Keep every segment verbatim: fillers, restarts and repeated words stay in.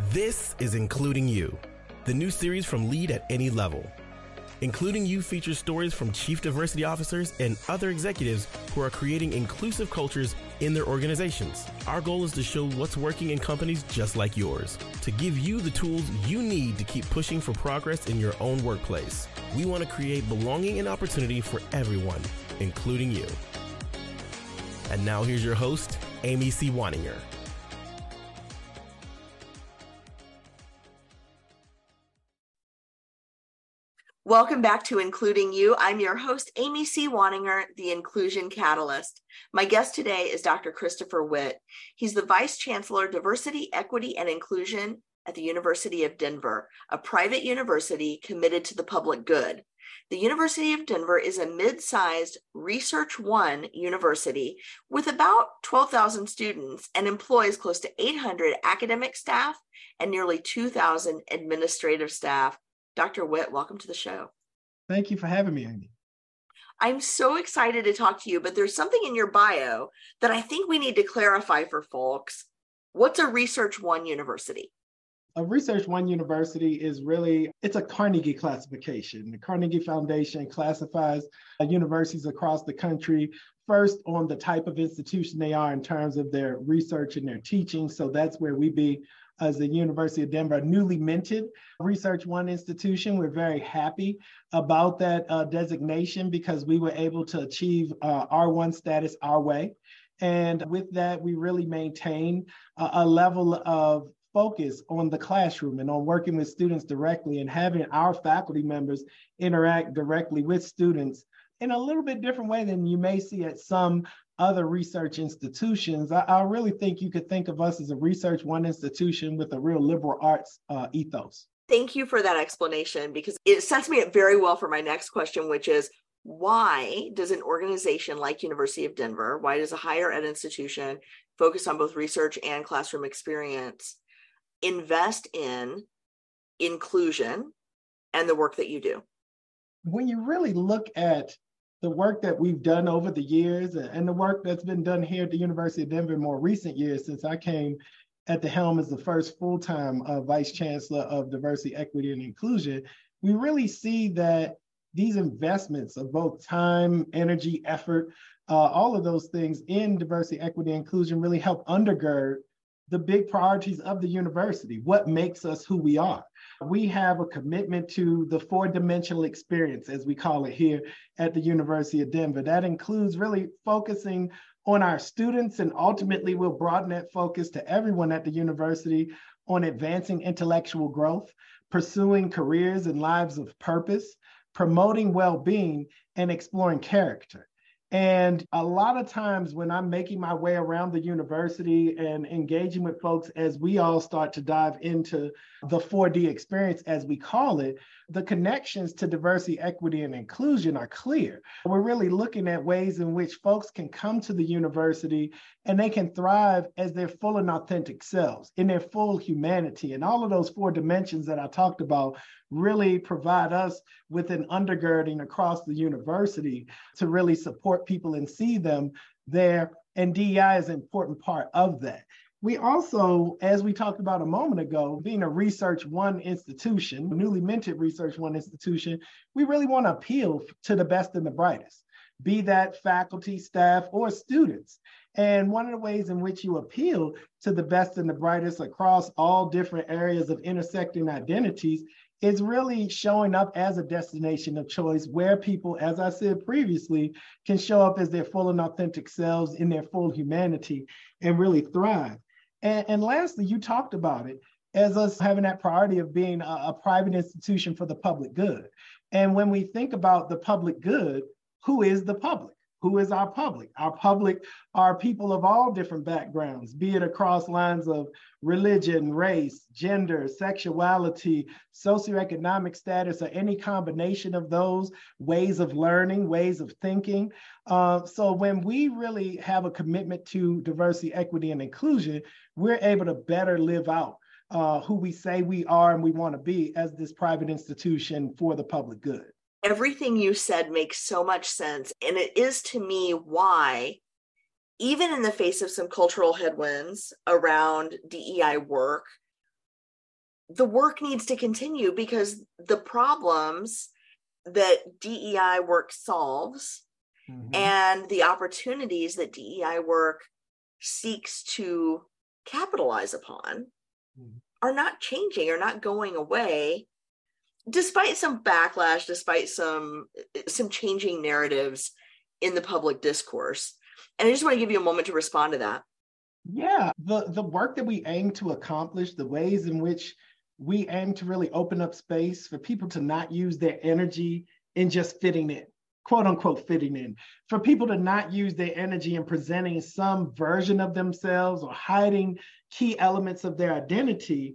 This is Including You, the new series from Lead at Any Level. Including You features stories from chief diversity officers and other executives who are creating inclusive cultures in their organizations. Our goal is to show what's working in companies just like yours, to give you the tools you need to keep pushing for progress in your own workplace. We want to create belonging and opportunity for everyone, including you. And now here's your host, Amy C. Waninger. Welcome back to Including You. I'm your host, Amy C. Waninger, the Inclusion Catalyst. My guest today is Doctor Christopher Witt. He's the Vice Chancellor, Diversity, Equity, and Inclusion at the University of Denver, a private university committed to the public good. The University of Denver is a mid-sized Research One university with about twelve thousand students and employs close to eight hundred academic staff and nearly two thousand administrative staff. Doctor Witt, welcome to the show. Thank you for having me, Amy. I'm so excited to talk to you, but there's something in your bio that I think we need to clarify for folks. What's a Research One university? A Research One university is really, it's a Carnegie classification. The Carnegie Foundation classifies uh, universities across the country first on the type of institution they are in terms of their research and their teaching. So that's where we be as the University of Denver, a newly minted Research One institution. We're very happy about that uh, designation because we were able to achieve uh, R one status our way. And with that, we really maintain a, a level of focus on the classroom and on working with students directly and having our faculty members interact directly with students in a little bit different way than you may see at some other research institutions. I, I really think you could think of us as a Research One institution with a real liberal arts uh, ethos. Thank you for that explanation, because it sets me up very well for my next question, which is, why does an organization like University of Denver, why does a higher ed institution focus on both research and classroom experience invest in inclusion and the work that you do? When you really look at the work that we've done over the years and the work that's been done here at the University of Denver in more recent years, since I came at the helm as the first full-time uh, Vice Chancellor of Diversity, Equity, and Inclusion, we really see that these investments of both time, energy, effort, uh, all of those things in diversity, equity, and inclusion really help undergird the big priorities of the university, what makes us who we are. We have a commitment to the four-dimensional experience, as we call it here at the University of Denver. That includes really focusing on our students, and ultimately we'll broaden that focus to everyone at the university on advancing intellectual growth, pursuing careers and lives of purpose, promoting well-being, and exploring character. And a lot of times when I'm making my way around the university and engaging with folks as we all start to dive into the four D experience, as we call it, the connections to diversity, equity, and inclusion are clear. We're really looking at ways in which folks can come to the university and they can thrive as their full and authentic selves, in their full humanity. And all of those four dimensions that I talked about really provide us with an undergirding across the university to really support people and see them there. And D E I is an important part of that. We also, as we talked about a moment ago, being a Research One institution, newly minted Research One institution, we really want to appeal to the best and the brightest, be that faculty, staff, or students. And one of the ways in which you appeal to the best and the brightest across all different areas of intersecting identities is really showing up as a destination of choice where people, as I said previously, can show up as their full and authentic selves in their full humanity and really thrive. And, and lastly, you talked about it as us having that priority of being a, a private institution for the public good. And when we think about the public good, who is the public? Who is our public? Our public are people of all different backgrounds, be it across lines of religion, race, gender, sexuality, socioeconomic status, or any combination of those ways of learning, ways of thinking. Uh, so when we really have a commitment to diversity, equity, and inclusion, we're able to better live out uh, who we say we are and we want to be as this private institution for the public good. Everything you said makes so much sense. And it is to me why, even in the face of some cultural headwinds around D E I work, the work needs to continue because the problems that D E I work solves mm-hmm. and the opportunities that D E I work seeks to capitalize upon mm-hmm. are not changing, are not going away, despite some backlash, despite some some changing narratives in the public discourse. And I just want to give you a moment to respond to that. Yeah, the, the work that we aim to accomplish, the ways in which we aim to really open up space for people to not use their energy in just fitting in, quote unquote, fitting in, for people to not use their energy in presenting some version of themselves or hiding key elements of their identity,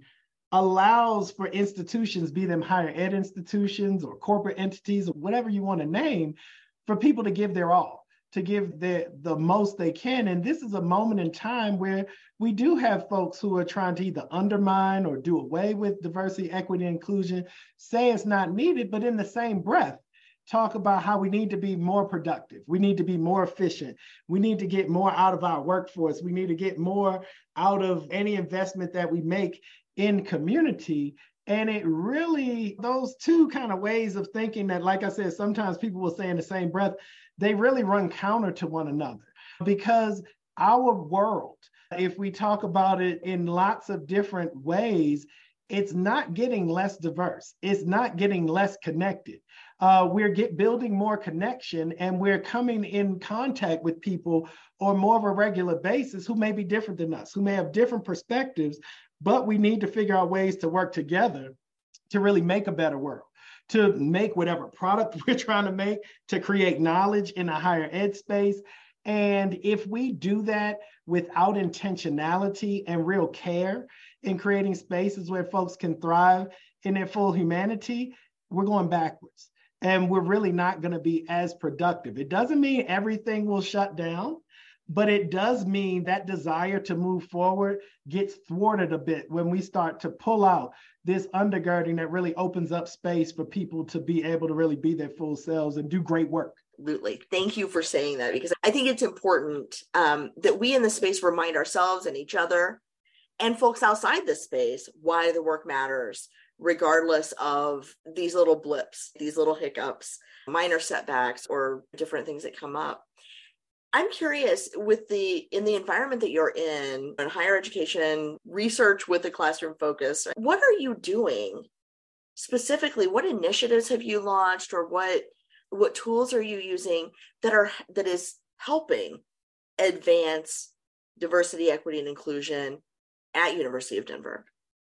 allows for institutions, be them higher ed institutions or corporate entities or whatever you want to name, for people to give their all, to give the, the most they can. And this is a moment in time where we do have folks who are trying to either undermine or do away with diversity, equity, inclusion, say it's not needed, but in the same breath, talk about how we need to be more productive. We need to be more efficient. We need to get more out of our workforce. We need to get more out of any investment that we make in community. And it really, those two kind of ways of thinking that, like I said, sometimes people will say in the same breath, they really run counter to one another. Because our world, if we talk about it in lots of different ways, it's not getting less diverse. It's not getting less connected. Uh, we're get, building more connection, and we're coming in contact with people on more of a regular basis who may be different than us, who may have different perspectives, but we need to figure out ways to work together to really make a better world, to make whatever product we're trying to make, to create knowledge in a higher ed space. And if we do that without intentionality and real care in creating spaces where folks can thrive in their full humanity, we're going backwards. And we're really not going to be as productive. It doesn't mean everything will shut down, but it does mean that desire to move forward gets thwarted a bit when we start to pull out this undergirding that really opens up space for people to be able to really be their full selves and do great work. Absolutely. Thank you for saying that, because I think it's important um, that we in the space remind ourselves and each other and folks outside the space why the work matters, regardless of these little blips, these little hiccups, minor setbacks, or different things that come up. I'm curious, with the in the environment that you're in, in higher education, research with a classroom focus, what are you doing specifically? What initiatives have you launched, or what what tools are you using that are that is helping advance diversity, equity, and inclusion at University of Denver?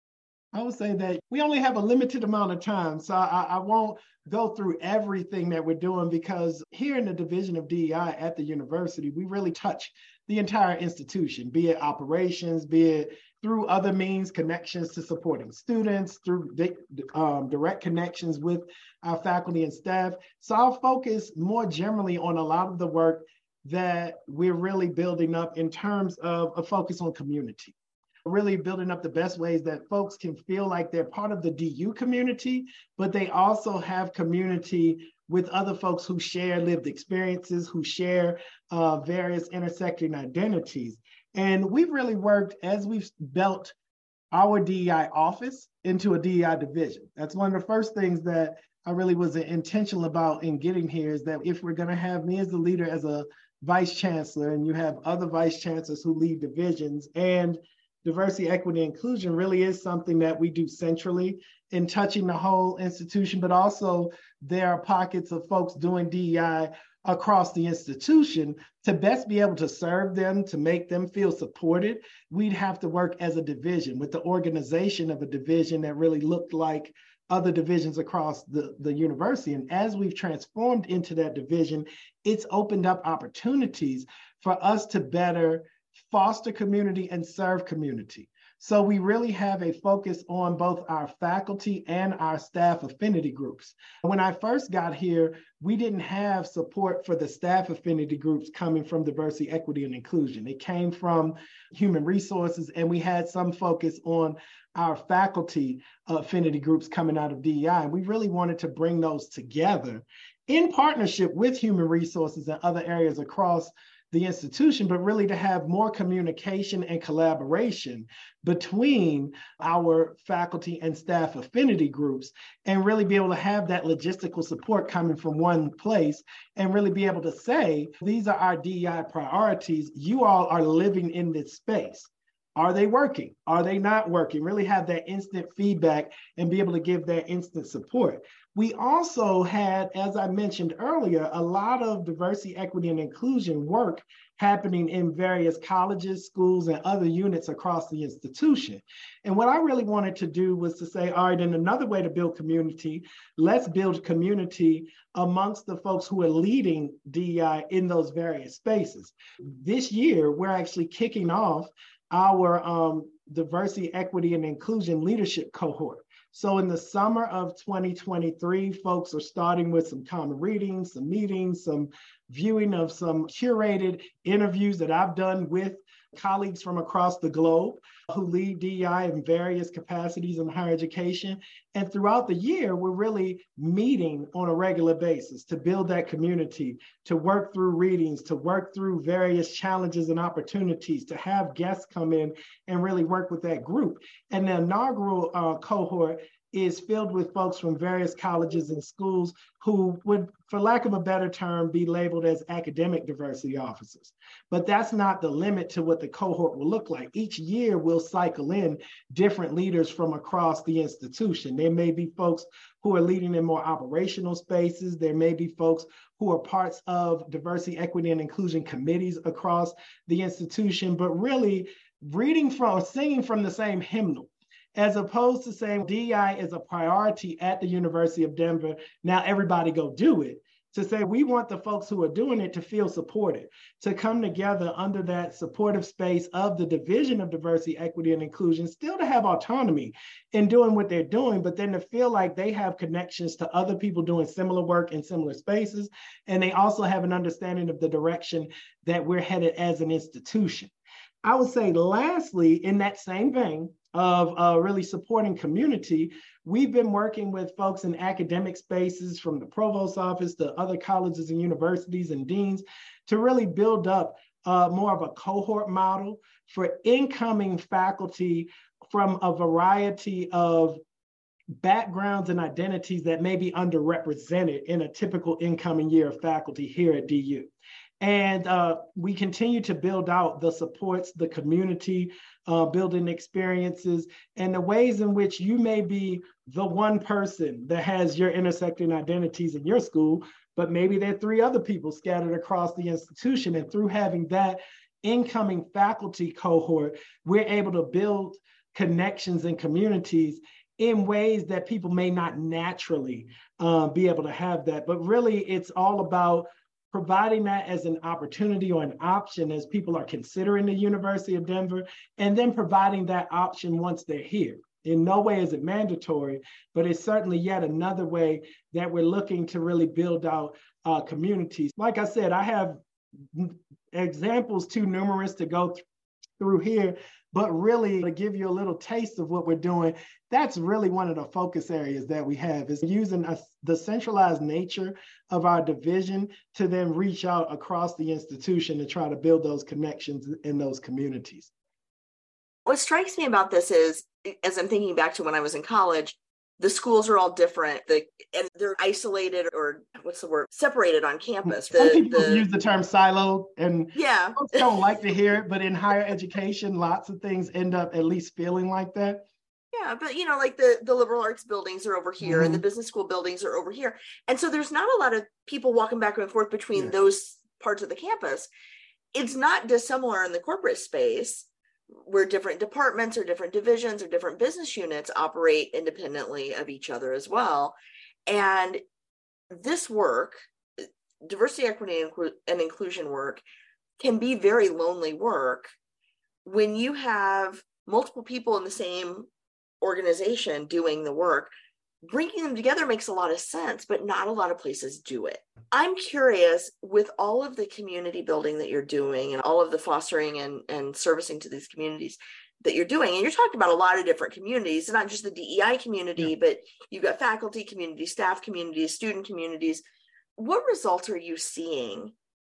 I would say that we only have a limited amount of time, so I, I won't go through everything that we're doing, because here in the Division of D E I at the university, we really touch the entire institution, be it operations, be it through other means, connections to supporting students, through di- um, direct connections with our faculty and staff. So I'll focus more generally on a lot of the work that we're really building up in terms of a focus on community. Really building up the best ways that folks can feel like they're part of the D U community, but they also have community with other folks who share lived experiences, who share uh, various intersecting identities. And we've really worked as we've built our D E I office into a D E I division. That's one of the first things that I really was intentional about in getting here, is that if we're going to have me as the leader, as a vice chancellor, and you have other vice chancellors who lead divisions, and diversity, equity, inclusion really is something that we do centrally in touching the whole institution, but also there are pockets of folks doing D E I across the institution. To best be able to serve them, to make them feel supported, we'd have to work as a division with the organization of a division that really looked like other divisions across the, the university. And as we've transformed into that division, it's opened up opportunities for us to better foster community and serve community. So we really have a focus on both our faculty and our staff affinity groups. When I first got here, we didn't have support for the staff affinity groups coming from diversity, equity, and inclusion. It came from human resources, and we had some focus on our faculty affinity groups coming out of D E I. And we really wanted to bring those together in partnership with human resources and other areas across the institution, but really to have more communication and collaboration between our faculty and staff affinity groups, and really be able to have that logistical support coming from one place, and really be able to say, these are our D E I priorities. You all are living in this space. Are they working? Are they not working? Really have that instant feedback and be able to give that instant support. We also had, as I mentioned earlier, a lot of diversity, equity, and inclusion work happening in various colleges, schools, and other units across the institution. And what I really wanted to do was to say, all right, and another way to build community, let's build community amongst the folks who are leading D E I in those various spaces. This year, we're actually kicking off our um, diversity, equity, and inclusion leadership cohort. So in the summer of twenty twenty-three, folks are starting with some common readings, some meetings, some viewing of some curated interviews that I've done with colleagues from across the globe who lead D E I in various capacities in higher education. And throughout the year, we're really meeting on a regular basis to build that community, to work through readings, to work through various challenges and opportunities, to have guests come in and really work with that group. And the inaugural uh, cohort is filled with folks from various colleges and schools who would, for lack of a better term, be labeled as academic diversity officers. But that's not the limit to what the cohort will look like. Each year we'll cycle in different leaders from across the institution. There may be folks who are leading in more operational spaces. There may be folks who are parts of diversity, equity, and inclusion committees across the institution, but really reading from, singing from the same hymnal, as opposed to saying D E I is a priority at the University of Denver, now everybody go do it. To say we want the folks who are doing it to feel supported, to come together under that supportive space of the Division of Diversity, Equity, and Inclusion, still to have autonomy in doing what they're doing, but then to feel like they have connections to other people doing similar work in similar spaces. And they also have an understanding of the direction that we're headed as an institution. I would say lastly, in that same vein of uh, really supporting community, we've been working with folks in academic spaces from the provost's office to other colleges and universities and deans to really build up uh, more of a cohort model for incoming faculty from a variety of backgrounds and identities that may be underrepresented in a typical incoming year of faculty here at D U. And uh, we continue to build out the supports, the community uh, building experiences, and the ways in which you may be the one person that has your intersecting identities in your school, but maybe there are three other people scattered across the institution. And through having that incoming faculty cohort, we're able to build connections and communities in ways that people may not naturally uh, be able to have that. But really, it's all about providing that as an opportunity or an option as people are considering the University of Denver, and then providing that option once they're here. In no way is it mandatory, but it's certainly yet another way that we're looking to really build out uh, communities. Like I said, I have examples too numerous to go th- through here, but really to give you a little taste of what we're doing, that's really one of the focus areas that we have, is using a, the centralized nature of our division to then reach out across the institution to try to build those connections in those communities. What strikes me about this is, as I'm thinking back to when I was in college, the schools are all different, the, and they're isolated, or what's the word, separated on campus. The, Some people the, use the term silo, and yeah, folks don't like to hear it, but in higher education, lots of things end up at least feeling like that. Yeah, but you know, like the, the liberal arts buildings are over here, mm-hmm. and the business school buildings are over here. And so there's not a lot of people walking back and forth between yeah. those parts of the campus. It's not dissimilar in the corporate space, where different departments or different divisions or different business units operate independently of each other as well. And this work, diversity, equity, and inclusion work, can be very lonely work when you have multiple people in the same organization doing the work. Bringing them together makes a lot of sense, but not a lot of places do it. I'm curious, with all of the community building that you're doing and all of the fostering and, and servicing to these communities that you're doing, and you're talking about a lot of different communities, not just the D E I community, yeah. but you've got faculty communities, staff communities, student communities. What results are you seeing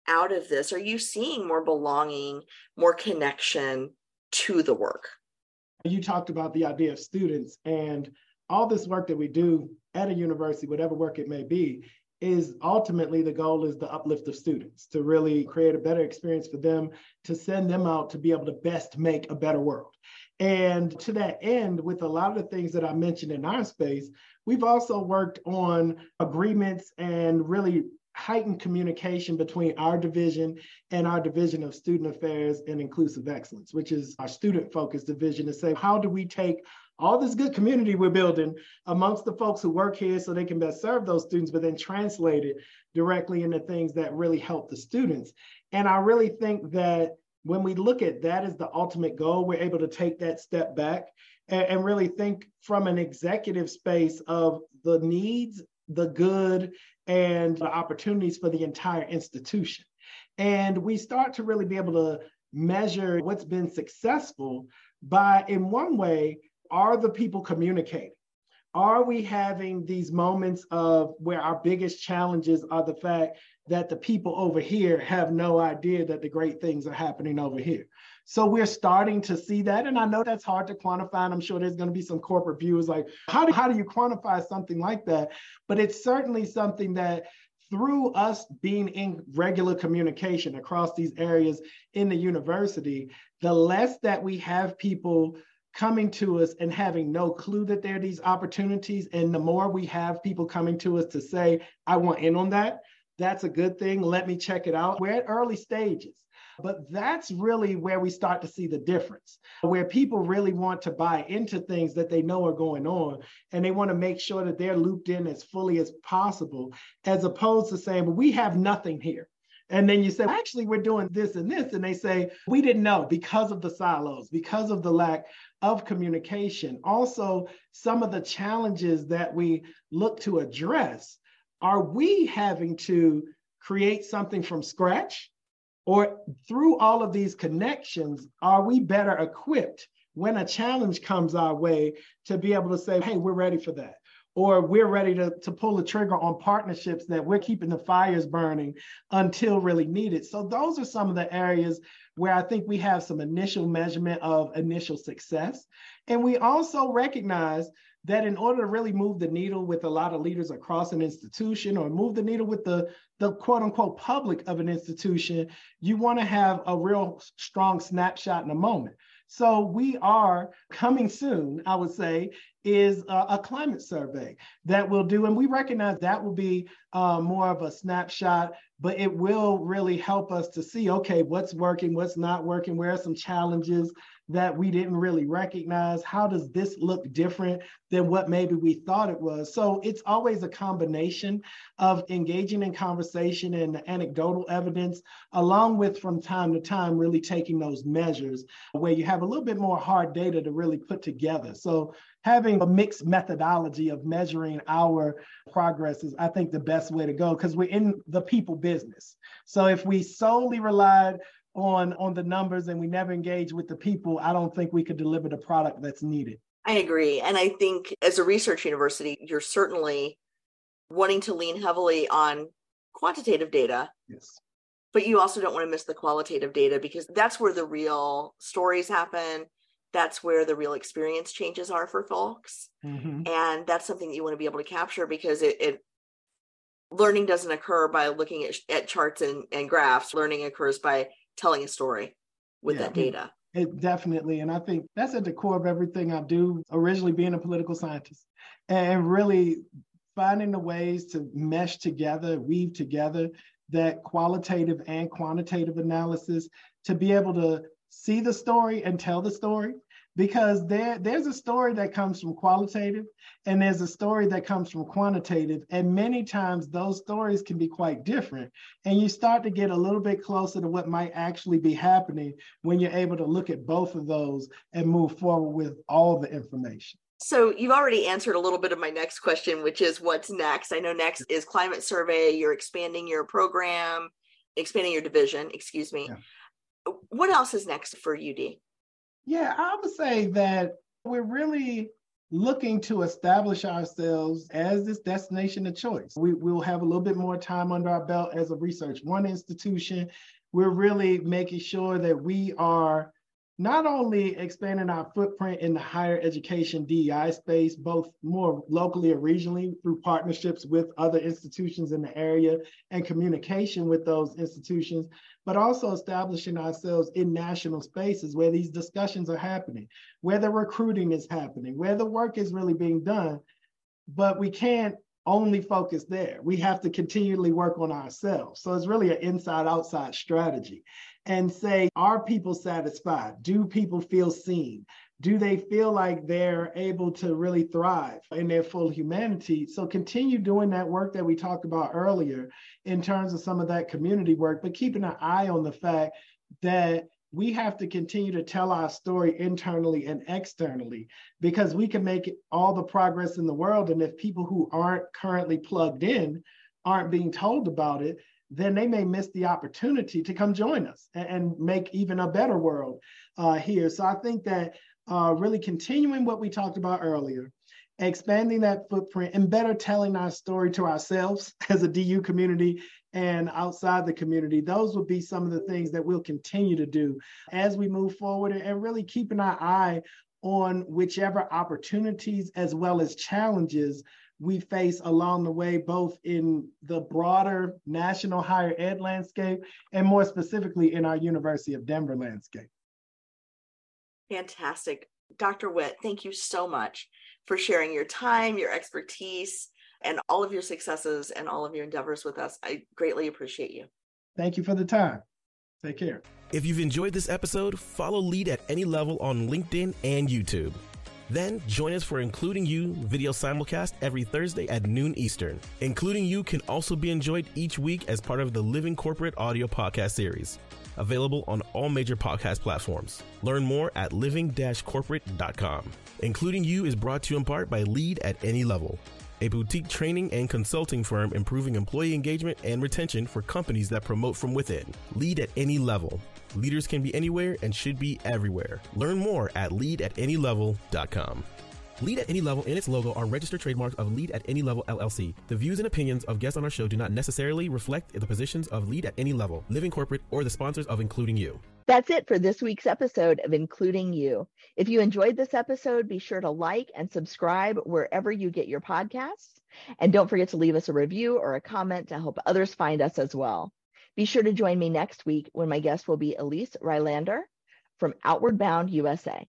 out of this? Are you seeing more belonging, more connection to the work? You talked about the idea of students, and all this work that we do at a university, whatever work it may be, is ultimately the goal is the uplift of students, to really create a better experience for them, to send them out to be able to best make a better world. And to that end, with a lot of the things that I mentioned in our space, we've also worked on agreements and really heightened communication between our division and our division of student affairs and inclusive excellence, which is our student-focused division, to say, how do we take all this good community we're building amongst the folks who work here so they can best serve those students, but then translate it directly into things that really help the students. And I really think that when we look at that as the ultimate goal, we're able to take that step back and, and really think from an executive space of the needs, the good, and the opportunities for the entire institution. And we start to really be able to measure what's been successful by, in one way, are the people communicating? Are we having these moments of where our biggest challenges are the fact that the people over here have no idea that the great things are happening over here? So we're starting to see that. And I know that's hard to quantify. And I'm sure there's going to be some corporate viewers like, how do, how do you quantify something like that? But it's certainly something that through us being in regular communication across these areas in the university, the less that we have people coming to us and having no clue that there are these opportunities, and the more we have people coming to us to say, I want in on that, that's a good thing. Let me check it out. We're at early stages, but that's really where we start to see the difference, where people really want to buy into things that they know are going on, and they want to make sure that they're looped in as fully as possible, as opposed to saying, well, we have nothing here. And then you say, actually, we're doing this and this. And they say, we didn't know because of the silos, because of the lack of communication. Also, some of the challenges that we look to address, are we having to create something from scratch? Or through all of these connections, are we better equipped when a challenge comes our way to be able to say, hey, we're ready for that? Or we're ready to, to pull the trigger on partnerships that we're keeping the fires burning until really needed. So those are some of the areas where I think we have some initial measurement of initial success. And we also recognize that in order to really move the needle with a lot of leaders across an institution, or move the needle with the, the quote unquote public of an institution, you want to have a real strong snapshot in a moment. So we are coming soon, I would say, is a, a climate survey that we'll do. And we recognize that will be uh, more of a snapshot, but it will really help us to see, okay, what's working, what's not working, where are some challenges that we didn't really recognize? How does this look different than what maybe we thought it was? So it's always a combination of engaging in conversation and anecdotal evidence, along with, from time to time, really taking those measures where you have a little bit more hard data to really put together. So having a mixed methodology of measuring our progress is, I think, the best way to go, because we're in the people business. So if we solely relied on, on the numbers and we never engage with the people, I don't think we could deliver the product that's needed. I agree. And I think as a research university, you're certainly wanting to lean heavily on quantitative data. Yes. But you also don't want to miss the qualitative data, because that's where the real stories happen. That's where the real experience changes are for folks. Mm-hmm. And that's something that you want to be able to capture, because it, it learning doesn't occur by looking at, at charts and, and graphs. Learning occurs by telling a story with yeah, that data. It definitely. And I think that's at the core of everything I do, originally being a political scientist, and really finding the ways to mesh together, weave together that qualitative and quantitative analysis to be able to see the story and tell the story. Because there, there's a story that comes from qualitative and there's a story that comes from quantitative. And many times those stories can be quite different. And you start to get a little bit closer to what might actually be happening when you're able to look at both of those and move forward with all the information. So you've already answered a little bit of my next question, which is what's next? I know next is climate survey. You're expanding your program, expanding your division, excuse me. Yeah. What else is next for U D? Yeah, I would say that we're really looking to establish ourselves as this destination of choice. We will have a little bit more time under our belt as a Research One institution. We're really making sure that we are not only expanding our footprint in the higher education D E I space, both more locally or regionally through partnerships with other institutions in the area and communication with those institutions, but also establishing ourselves in national spaces where these discussions are happening, where the recruiting is happening, where the work is really being done. But we can't only focus there. We have to continually work on ourselves. So it's really an inside-outside strategy. And say, are people satisfied? Do people feel seen? Do they feel like they're able to really thrive in their full humanity? So continue doing that work that we talked about earlier in terms of some of that community work, but keeping an eye on the fact that we have to continue to tell our story internally and externally, because we can make all the progress in the world. And if people who aren't currently plugged in aren't being told about it, then they may miss the opportunity to come join us and, and make even a better world uh, here. So I think that uh, really continuing what we talked about earlier, expanding that footprint and better telling our story to ourselves as a D U community and outside the community, those would be some of the things that we'll continue to do as we move forward, and really keeping our eye on whichever opportunities as well as challenges we face along the way, both in the broader national higher ed landscape and more specifically in our University of Denver landscape. Fantastic. Doctor Witt, thank you so much for sharing your time, your expertise, and all of your successes and all of your endeavors with us. I greatly appreciate you. Thank you for the time. Take care. If you've enjoyed this episode, follow Lead at Any Level on LinkedIn and YouTube. Then join us for Including You video simulcast every Thursday at noon Eastern. Including You can also be enjoyed each week as part of the Living Corporate audio podcast series, available on all major podcast platforms. Learn more at living dash corporate dot com. Including You is brought to you in part by Lead at Any Level, a boutique training and consulting firm improving employee engagement and retention for companies that promote from within. Lead at Any Level. Leaders can be anywhere and should be everywhere. Learn more at lead at any level dot com. Lead at Any Level and its logo are registered trademarks of Lead at Any Level L L C. The views and opinions of guests on our show do not necessarily reflect the positions of Lead at Any Level, Living Corporate, or the sponsors of Including You. That's it for this week's episode of Including You. If you enjoyed this episode, be sure to like and subscribe wherever you get your podcasts. And don't forget to leave us a review or a comment to help others find us as well. Be sure to join me next week when my guest will be Elise Rylander from Outward Bound U S A.